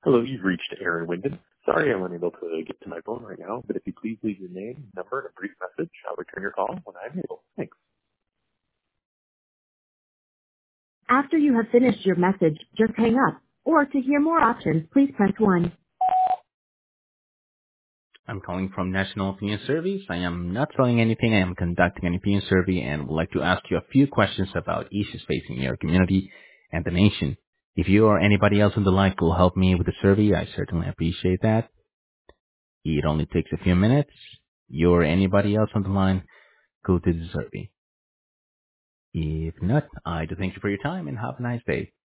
Hello, you've reached Aaron Wyndham. Sorry I'm unable to get to my phone right now, but if you please leave your name, number, and a brief message, I'll return your call when I'm able. Thanks. After you have finished your message, just hang up. Or to hear more options, please press 1. I'm calling from National Opinion Surveys. I am not selling anything. I am conducting an opinion survey and would like to ask you a few questions about issues facing your community and the nation. If you or anybody else on the line will help me with the survey, I certainly appreciate that. It only takes a few minutes. You or anybody else on the line, go to the survey. If not, I do thank you for your time and have a nice day.